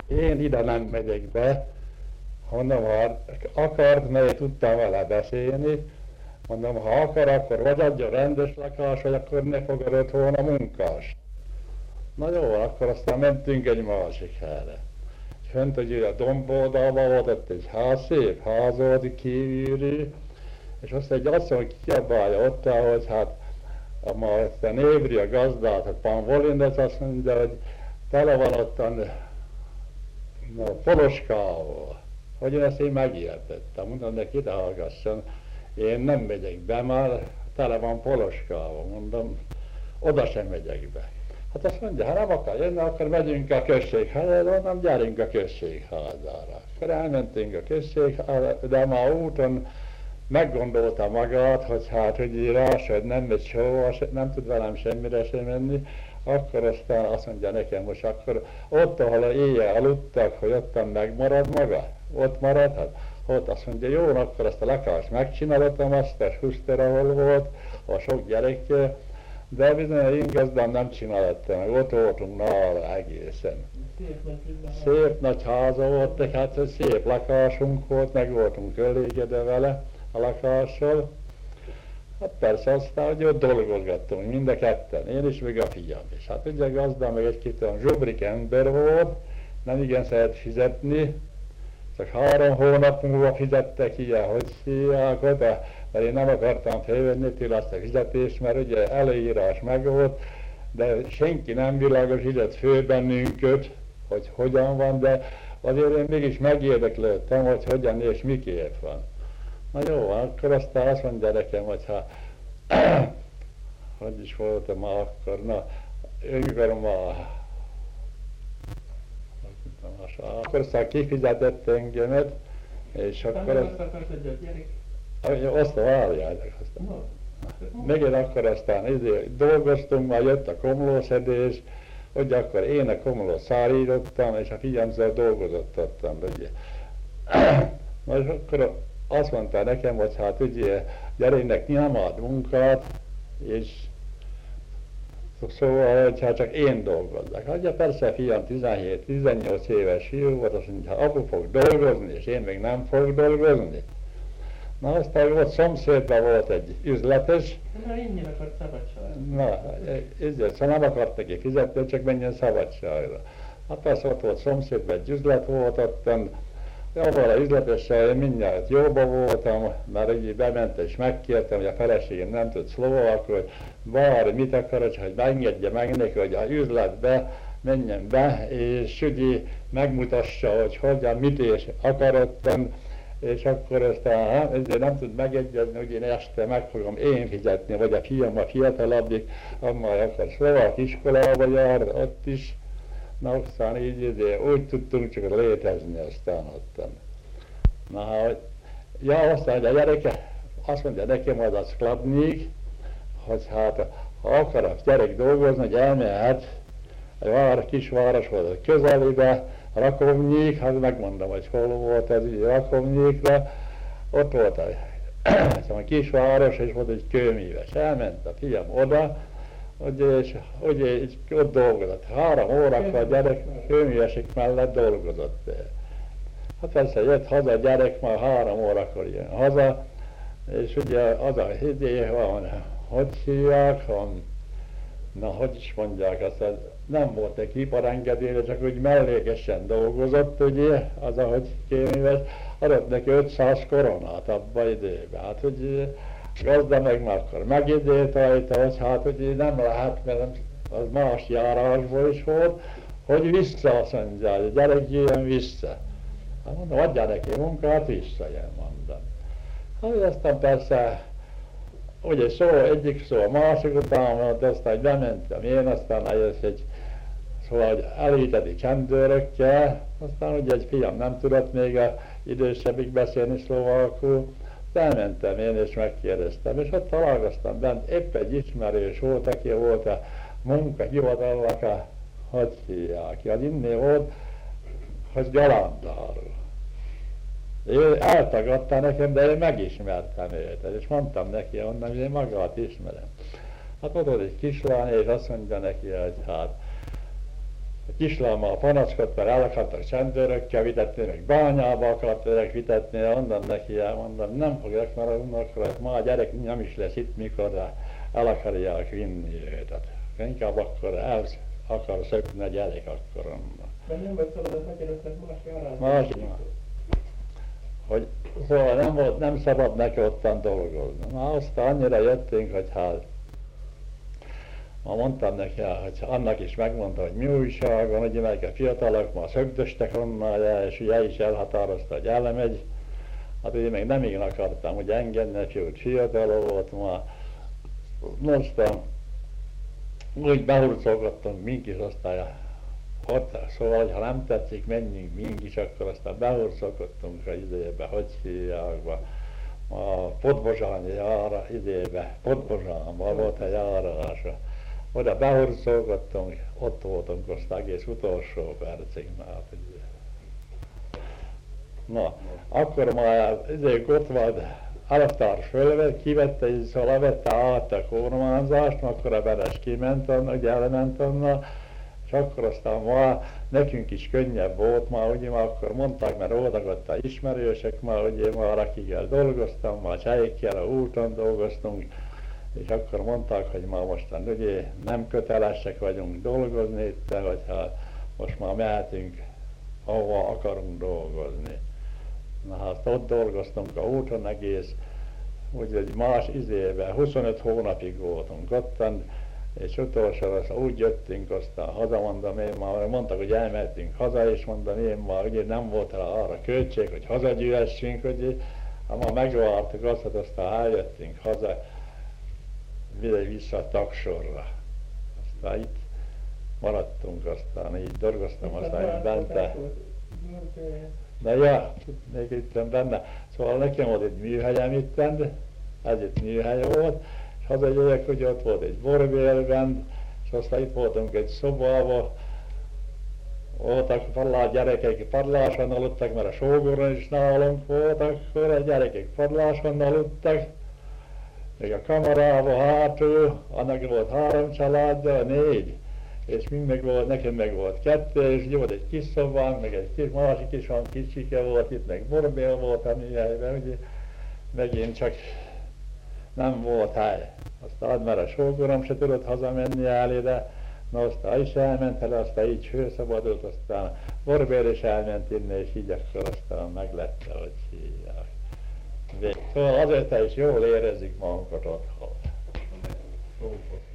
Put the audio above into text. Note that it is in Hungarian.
Én ide nem megyek be, mondom, ha akart, mert tudtam vele beszélni, mondom, ha akar, akkor vagy adja rendes lakás, vagy akkor ne fogadott volna munkás. Na jó, akkor aztán mentünk egy másik helyre. Fönt, hogy a domboldalban volt ott egy ház, szép ház volt, kívüli, és azt egy asszony kiabálja ott, hogy hát ma ezt a névri a gazdát, a Pán Volinec azt mondja, hogy tele van ottan poloskával. Hogy én megértettem, mondom, neki ide hallgasson, én nem megyek be, már tele van poloskával, mondom, oda sem megyek be. Hát azt mondja, ha nem akar jönni, akkor megyünk a községházára, mondom, gyerünk a községházára. Akkor elmentünk a községházára, de már úton meggondolta magát, hogy hát, hogy rás, hogy nem megy sehova, nem tud velem semmire sem menni, akkor aztán azt mondja nekem, most akkor ott, ahol éjjel aludtak, hogy ottan megmarad maga, ott maradhat, ott azt mondja, jó, akkor azt a lakást megcsináltam, azt a Schuster, ahol volt, a sok gyerekkel, de bizony a én gazdám nem csinálta meg, ott voltunk nála egészen. Szép nagy háza volt, hát szép lakásunk volt, meg voltunk elégedve vele a lakással. Hát persze aztán, hogy ott dolgozgattunk, mind a ketten, én is, meg a fiam is. Hát ugye a gazdám meg egy-két olyan zsubrik ember volt, nem igen szeret fizetni, csak 3 hónap múlva fizettek ilyen, hogy hívják oda, mert én nem akartam felvenni tőle azt a fizetést, mert ugye előírás megvolt, de senki nem világosított föl bennünket, hogy hogyan van, de azért én mégis megérdeklődtem, hogy hogyan és miképp van. Na jó, akkor aztán azt mondja nekem, hogy ha, hogy is voltam ma akkor, na, amikor ma, akkor aztán kifizetett engemet, és akkor azt várják. Megint akkor aztán dolgoztunk, majd jött a komlószedés, hogy akkor én a komlót szárítottam, és a figyelmzel dolgozott ottam, ugye. Na és akkor azt mondta nekem, hogy hát ugye gyereknek nem ad munkát, és szóval, hogy hát csak én dolgozzak. Hát persze fiam 17-18 éves fiú volt, azt mondja, ha apu fog dolgozni, és én még nem fog dolgozni. Na aztán ott szomszédban volt egy üzletes. Na, innen akart szabadságra. Na, ezért szóval nem akart neki fizetni, csak menjen szabadságra. Hát persze ott volt szomszédban egy üzlet volt ottan, abban az üzletessel én mindjárt jóba voltam, mert így bement és megkértem, hogy a feleségem nem tud szlovákul, hogy bár mit akar, hogy megengedje meg neki, hogy az üzletbe menjen be, és ugye megmutassa, hogy hogyan, mit és akarottam, és akkor aztán nem tud megegyezni, hogy én este meg fogom én fizetni, vagy a fiam a fiatalabbik, amely akar szlovák iskolába jár, ott is. Na aztán így úgy tudtunk csak létezni aztán ottan. Na hogy, ja aztán a gyereke azt mondja nekem az a Skladnyik, hogy hát ha akar a gyerek dolgozni, hogy elmehet egy kisváros volt közelébe, Rakovnyik, hát megmondom, hogy hol volt ez így Rakovnyikra, ott volt a kisváros, és volt egy kőműves. Elment a fiam oda, és ott dolgozott. 3 órakor a gyerek kőművesek mellett dolgozott. Hát persze jött haza a gyerek, már 3 órakor jön haza, és ugye az a hidé van, hogy hívják, na hogy is mondják, aztán nem volt neki iparengedélye, csak úgy mellékesen dolgozott, ugye, az ahogy kőműves, adott neki 500 koronát abban időben. Hát, hogy gazda meg már akkor megidélt rajta, hogy hát, hogy nem lehet, mert az más járásból is volt, hogy vissza, azt mondja, hogy a gyerek jöjjön vissza. Hát mondom, adjál neki munkát, visszajön, mondom. Hát aztán persze, ugye szó, egyik szó a másik után, de aztán bementem én, aztán egy szóval, hogy elhiteti csendőrökkel, aztán ugye egy fiam nem tudott még a idősebbik beszélni szlovákul, elmentem én és megkérdeztem, és ott találkoztam bent, épp egy ismerős volt, aki volt a munkahivatalnak a, hogy hívják, az inni volt, hogy Galandáról. Ő eltagadta nekem, de én megismertem őt, és mondtam neki onnan, hogy én magát ismerem. Hát ott volt egy kislány, és azt mondja neki, hogy hát A kislámmal panaszkodt, mert el akartak csendőrökkel vitetni, meg bányába akartak vitetni, mondom neki, mondom, nem fogják, mert akkor ma a gyerek nem is lesz itt, mikor el akarják vinni őt. Inkább akkor el akar szökni a gyerek akkor onnan. Mert nem volt szabad, hogy megjelöttek más Másik. Hogy szóval nem szabad neki ottan dolgozni. Na aztán annyira jöttünk, hogy hát ma mondtam neki, hogy annak is megmondta, hogy mi újság van, ugye meg a fiatalok ma szögdöstek onnan, és ugye is elhatározta, hogy elmegy. Hát ugye még nem igen akartam, hogy engedni, hogy fiatal volt ma. Aztán úgy behurcolgattunk mink is, aztán szóval, hogy ha nem tetszik, menjünk mink is, akkor aztán behurcolgattunk a idébe, hogy hívják, a Podbozsáni jára idébe, Podbozsánban volt a járása. Oda behurcolgattunk, ott voltunk azt egész utolsó percig már. Na, akkor már ott volt, Alaptárs fölvett, kivette, és szóval levette át a kormányzást, akkor a Beres kiment onnan, ugye elment onnan, és akkor aztán már nekünk is könnyebb volt, már ugye már akkor mondták, mert voltak ott a ismerősek, már ugye már akikkel dolgoztam, már csejekkel a úton dolgoztunk, és akkor mondták, hogy már mostan ugye nem kötelesek vagyunk dolgozni itt, hogy hát most már mehetünk, ahova akarunk dolgozni. Na hát ott dolgoztunk a úton egész, úgyhogy más izébe, 25 hónapig voltunk ottan, és utolsóra úgy jöttünk, aztán haza, mondom én már, mondtak, hogy elmehetünk haza, és mondom én már, ugye nem volt rá arra költség, hogy hazagyűlessünk, ugye, már megvártuk azt, hogy aztán eljöttünk haza, vissza a Tagsorra. Aztán itt maradtunk, aztán így dolgoztam, aztán bente. Na ja, még itt benne. Szóval nekem volt egy műhelyem itten, ez itt műhely volt, és hazajöjjek, hogy ott volt egy borbélben, és aztán itt voltunk egy szobában, voltak gyerekek padláson aludtak, mert a sógoron is nálunk volt, akkor a gyerekek padláson aludtak, még a kamarában hátul, annak volt 3 családja, 4. És nekem meg volt 2, és volt egy kis szobám, meg egy kis, másik is olyan kicsike volt, itt meg borbél volt a műhelyben, ugye, megint csak nem volt hely. Aztán mert a sógorom se tudott hazamenni el ide, na aztán is elment el, aztán így főszabadult, aztán borbél is elment innen, és így akkor aztán meglett, hogy hívják. Szóval azért is jól érezzük magunkat otthon.